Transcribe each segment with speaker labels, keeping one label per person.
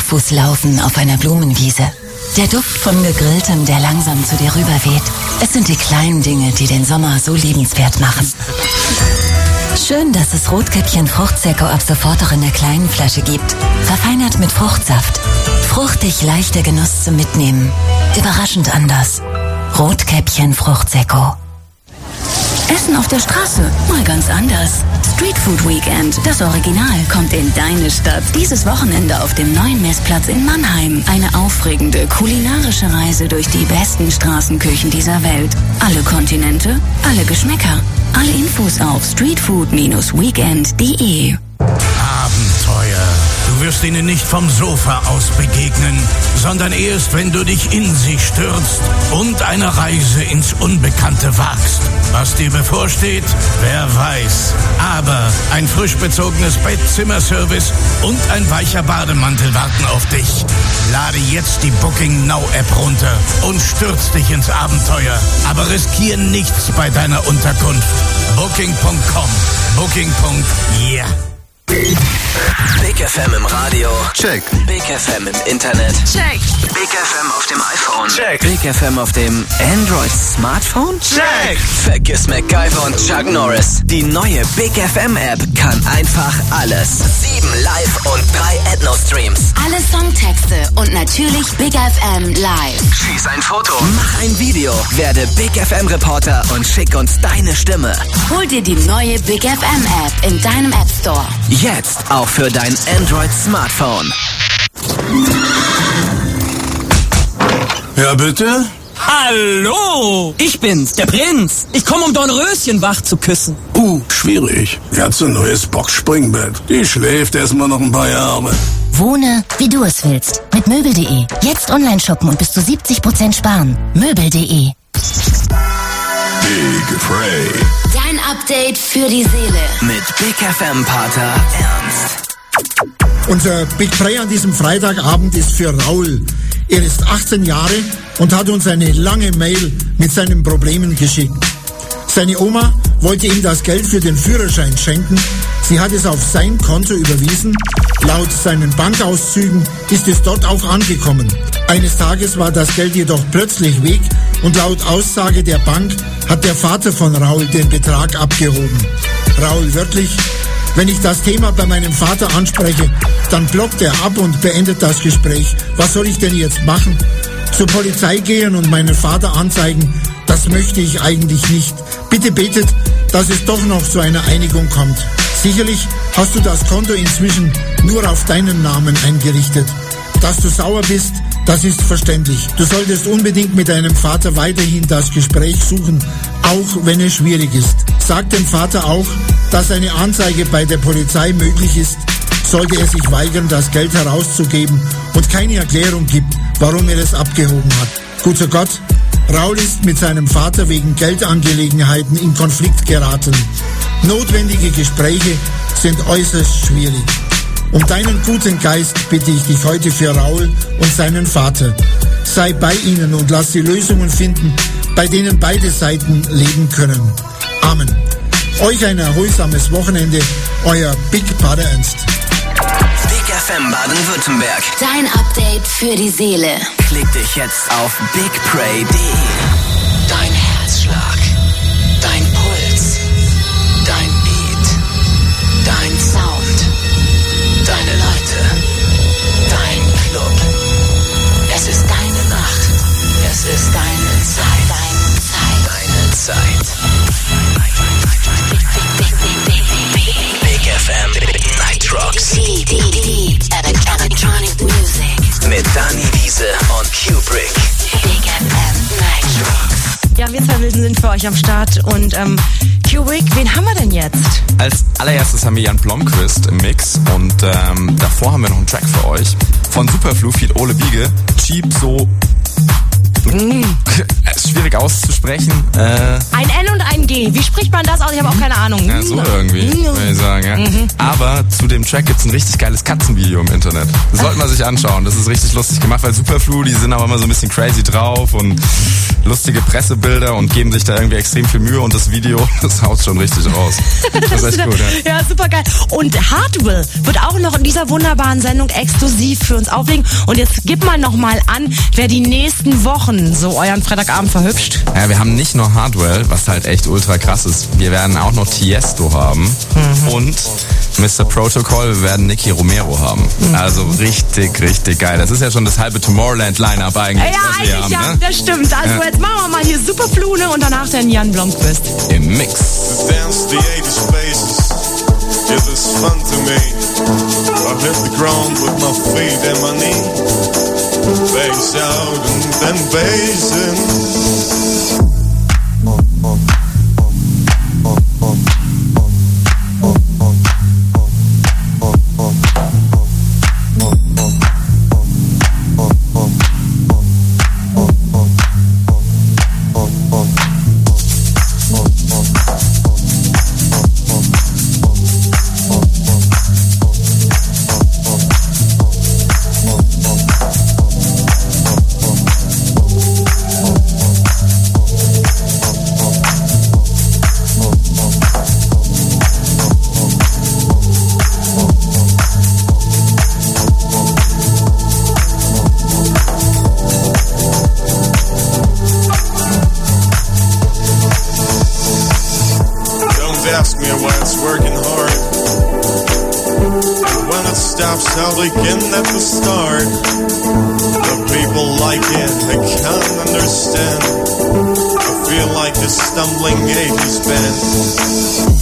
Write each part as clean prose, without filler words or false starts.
Speaker 1: barfuß laufen auf einer Blumenwiese. Der Duft von Gegrilltem, der langsam zu dir rüberweht. Es sind die kleinen Dinge, die den Sommer so liebenswert machen. Schön, dass es Rotkäppchen Fruchtsäcko ab sofort auch in der kleinen Flasche gibt. Verfeinert mit Fruchtsaft. Fruchtig leichter Genuss zum Mitnehmen. Überraschend anders. Rotkäppchen Fruchtsäcko. Essen auf der Straße, mal ganz anders. Street Food Weekend, das Original, kommt in deine Stadt. Dieses Wochenende auf dem neuen Messplatz in Mannheim. Eine aufregende kulinarische Reise durch die besten Straßenküchen dieser Welt. Alle Kontinente, alle Geschmäcker. Alle Infos auf streetfood-weekend.de.
Speaker 2: Abenteuer. Du wirst ihnen nicht vom Sofa aus begegnen, sondern erst, wenn du dich in sie stürzt und eine Reise ins Unbekannte wagst. Was dir bevorsteht, wer weiß. Aber ein frisch bezogenes Bett, Zimmerservice und ein weicher Bademantel warten auf dich. Lade jetzt die Booking Now App runter und stürz dich ins Abenteuer. Aber riskier nichts bei deiner Unterkunft. Booking.com. Booking.yeah.
Speaker 3: Big FM im Radio.
Speaker 4: Check.
Speaker 3: Big FM im Internet.
Speaker 5: Check.
Speaker 3: Big FM auf dem iPhone.
Speaker 2: Check.
Speaker 3: Big FM auf dem Android Smartphone.
Speaker 2: Check.
Speaker 3: Vergiss MacGyver und Chuck Norris. Die neue Big FM App kann einfach alles. 7 Live- und 3 Ethno-Streams.
Speaker 1: Alle Songtexte und natürlich Big FM live.
Speaker 3: Schieß ein Foto. Mach ein Video. Werde Big FM Reporter und schick uns deine Stimme.
Speaker 1: Hol dir die neue Big FM App in deinem App Store.
Speaker 3: Jetzt auch für dein Android-Smartphone.
Speaker 4: Ja, bitte?
Speaker 6: Hallo, ich bin's, der Prinz. Ich komme, um Dornröschen wach zu küssen.
Speaker 4: Schwierig. Die hat so ein neues Boxspringbett. Die schläft erstmal noch ein paar Jahre.
Speaker 7: Wohne, wie du es willst. Mit Möbel.de. Jetzt online shoppen und bis zu 70% sparen. Möbel.de.
Speaker 4: Big Frey.
Speaker 1: Dein Update für die Seele.
Speaker 3: Mit Big FM Pater Ernst.
Speaker 8: Unser Big Frey an diesem Freitagabend ist für Raul. Er ist 18 Jahre und hat uns eine lange Mail mit seinen Problemen geschickt. Seine Oma wollte ihm das Geld für den Führerschein schenken. Sie hat es auf sein Konto überwiesen. Laut seinen Bankauszügen ist es dort auch angekommen. Eines Tages war das Geld jedoch plötzlich weg und laut Aussage der Bank hat der Vater von Raul den Betrag abgehoben. Raul wörtlich: Wenn ich das Thema bei meinem Vater anspreche, dann blockt er ab und beendet das Gespräch. Was soll ich denn jetzt machen? Zur Polizei gehen und meinen Vater anzeigen? Das möchte ich eigentlich nicht. Bitte betet, dass es doch noch zu einer Einigung kommt. Sicherlich hast du das Konto inzwischen nur auf deinen Namen eingerichtet. Dass du sauer bist, das ist verständlich. Du solltest unbedingt mit deinem Vater weiterhin das Gespräch suchen, auch wenn es schwierig ist. Sag dem Vater auch, dass eine Anzeige bei der Polizei möglich ist, sollte er sich weigern, das Geld herauszugeben und keine Erklärung gibt, warum er es abgehoben hat. Guter Gott, Raul ist mit seinem Vater wegen Geldangelegenheiten in Konflikt geraten. Notwendige Gespräche sind äußerst schwierig. Um deinen guten Geist bitte ich dich heute für Raul und seinen Vater. Sei bei ihnen und lass sie Lösungen finden, bei denen beide Seiten leben können. Amen. Euch ein erholsames Wochenende, euer Big Pater Ernst.
Speaker 3: Big FM Baden-Württemberg.
Speaker 1: Dein Update für die Seele.
Speaker 3: Klick dich jetzt auf bigpray.de. Dein Herzschlag, dein Puls, dein Beat, dein Sound, deine Leute, dein Club. Es ist deine Nacht. Es ist deine Zeit. Deine Zeit. Big FM Night Rocks. Electronic Music. Mit Dani Wiese und Kubrick.
Speaker 1: Big FM Night Rocks.
Speaker 5: Ja, wir zwei Wilden sind für euch am Start. Und Kubrick, wen haben wir denn jetzt?
Speaker 9: Als allererstes haben wir Jan Blomqvist im Mix und davor haben wir noch einen Track für euch. Von Superflu feat. Ole Biege, Cheap So Schwierig auszusprechen.
Speaker 5: Ein N und ein G. Wie spricht man das aus? Ich habe auch keine Ahnung.
Speaker 9: Ja, so irgendwie, würde ich sagen, ja. Aber zu dem Track gibt's ein richtig geiles Katzenvideo im Internet. Das sollte man sich anschauen. Das ist richtig lustig gemacht, weil Superflu, die sind auch immer so ein bisschen crazy drauf und lustige Pressebilder und geben sich da irgendwie extrem viel Mühe und das Video, das haut schon richtig raus. Das ist echt gut, ja.
Speaker 5: Ja, super geil. Und Hardwell wird auch noch in dieser wunderbaren Sendung exklusiv für uns auflegen. Und jetzt gib mal noch mal an, wer die nächsten Wochen so euren Freitagabend verhübscht.
Speaker 9: Ja, wir haben nicht nur Hardwell, was halt echt ultra krass ist. Wir werden auch noch Tiesto haben und Mr. Protocol, wir werden Nicky Romero haben. Also richtig, richtig geil. Das ist ja schon das halbe Tomorrowland-Line-Up eigentlich.
Speaker 5: Ja,
Speaker 9: was wir
Speaker 5: eigentlich
Speaker 9: haben,
Speaker 5: ja,
Speaker 9: ne?
Speaker 5: das stimmt. Also jetzt machen wir mal hier Superflune und danach den Jan Blomqvist.
Speaker 9: Im Mix.
Speaker 10: Dance the 80s faces. It is fun to me. I hit the ground with my feet and my knee. Bass out and then bass in. I'll begin at the start. The people like it, I can't understand. I feel like a stumbling ages band.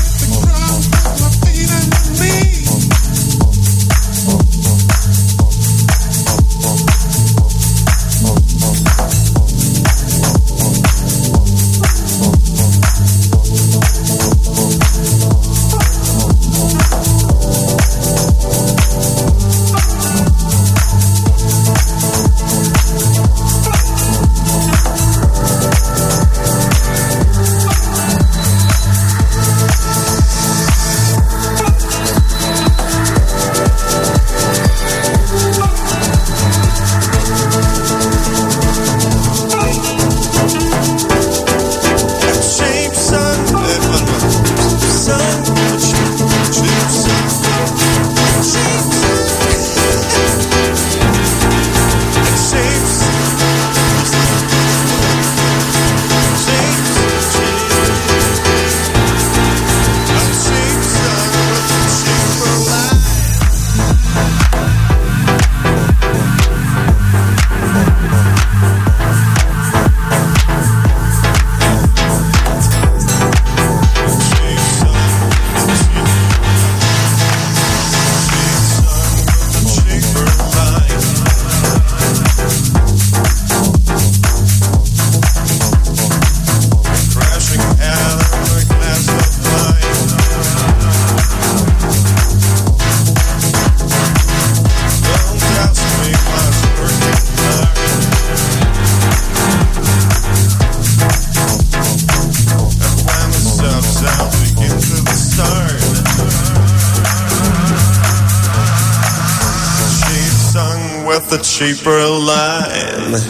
Speaker 10: The cheaper line.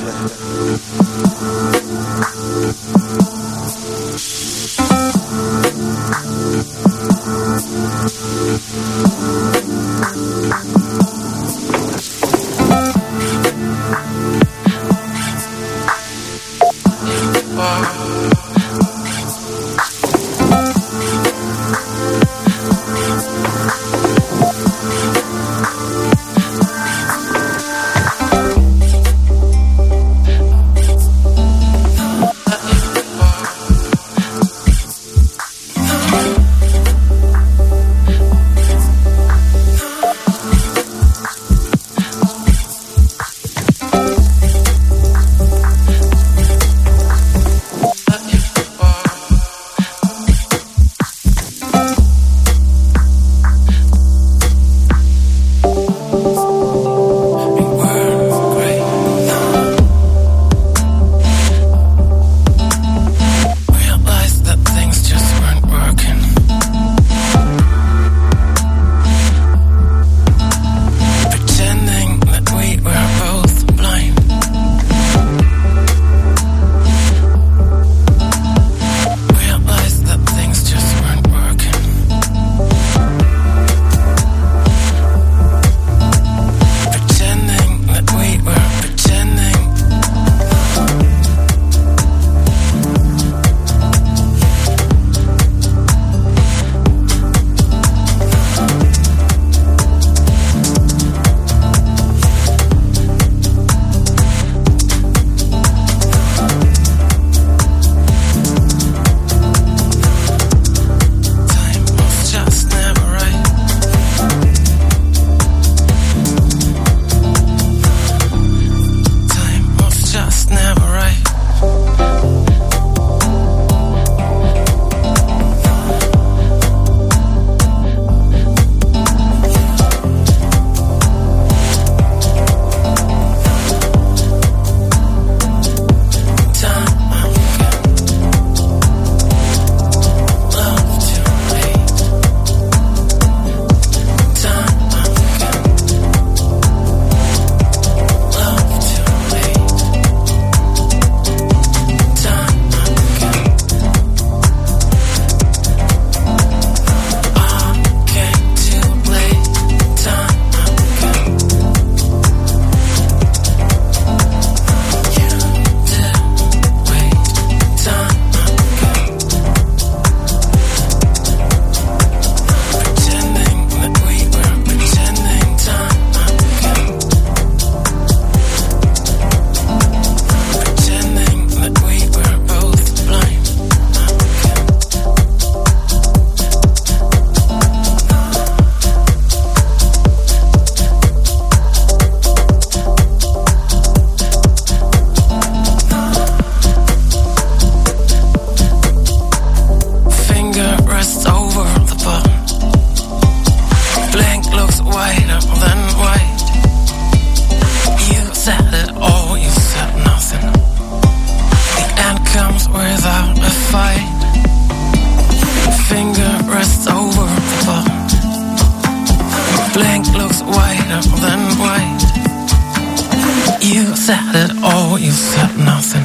Speaker 11: and white. You said it all, you said nothing.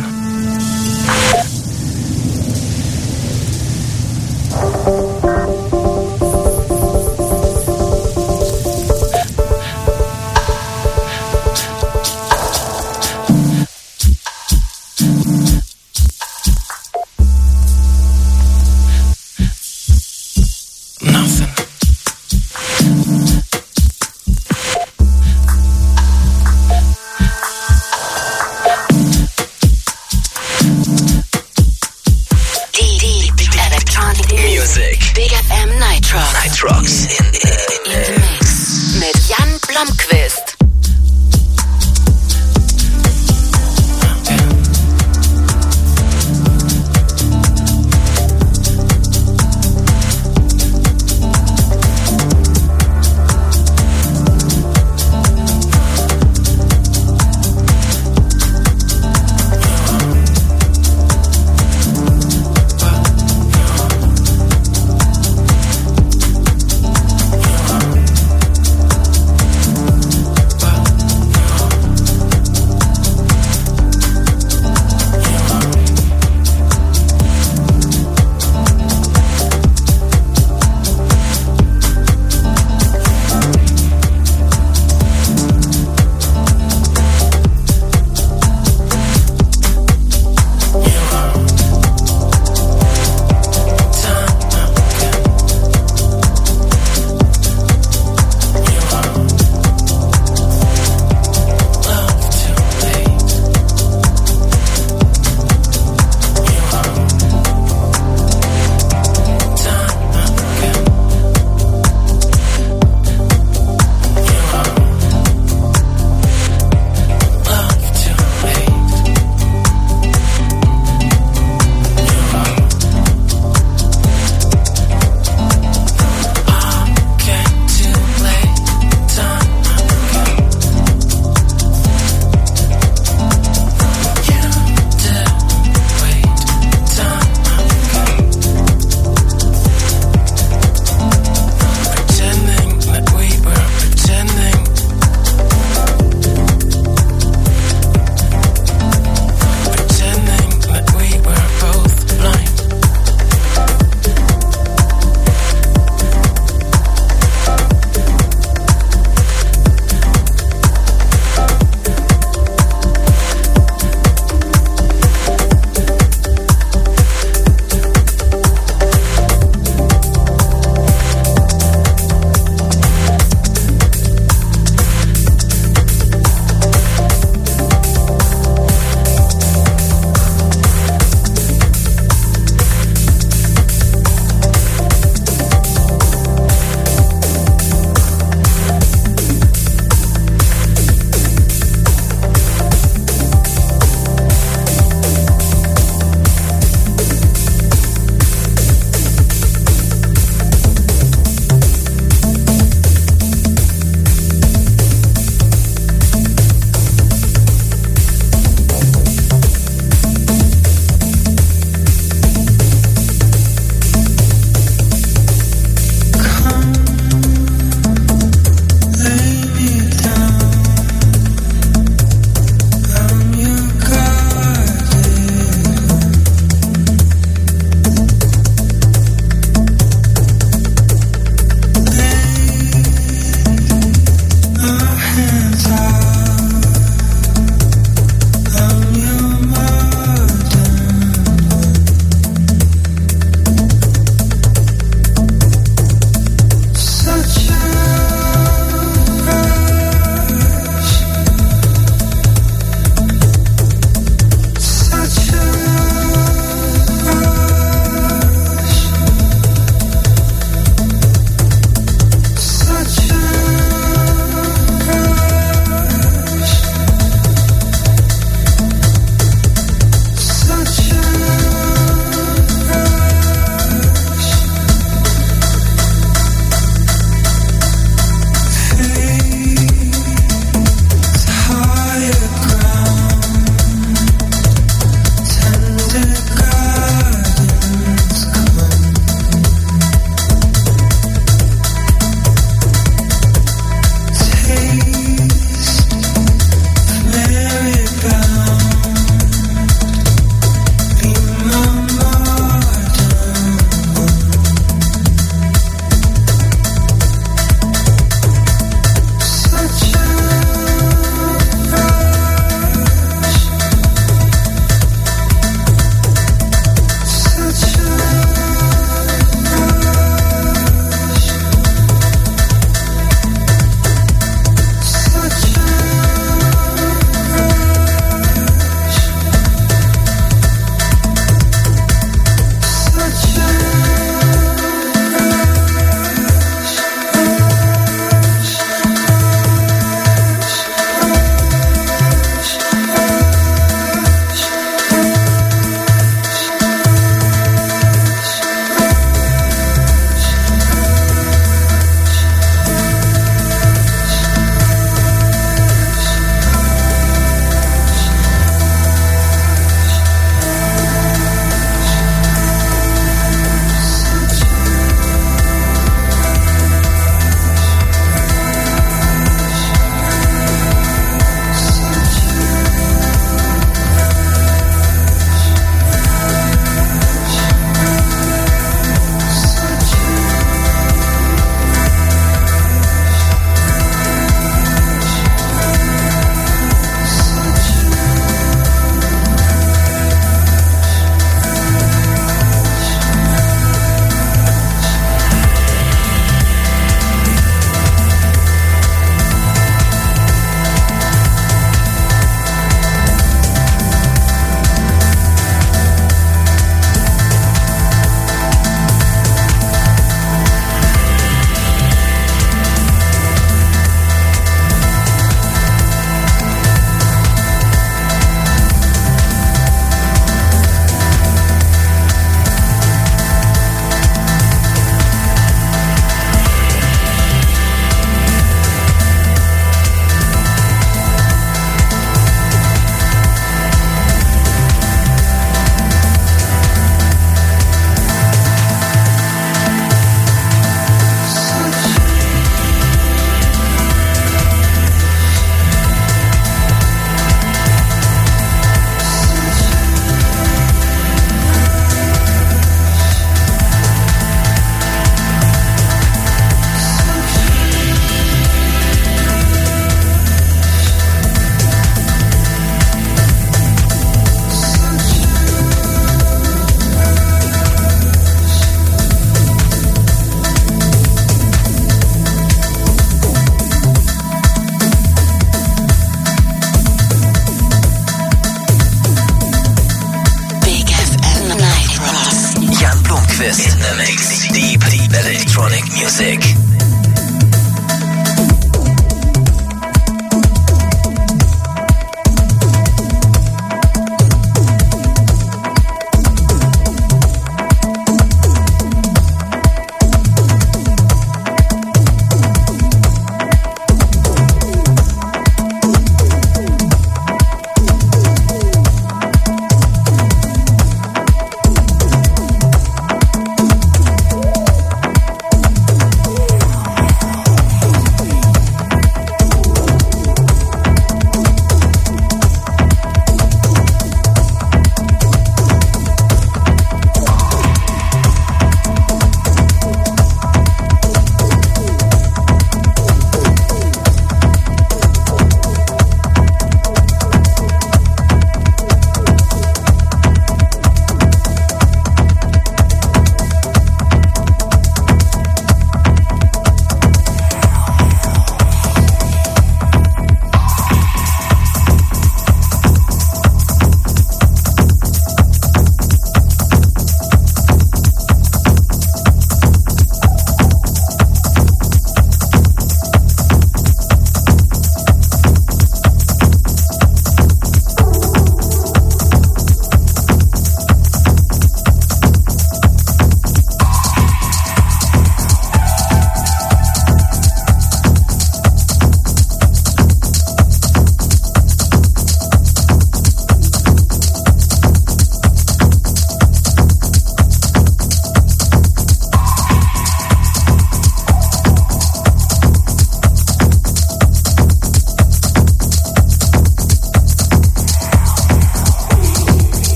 Speaker 3: Electronic Music.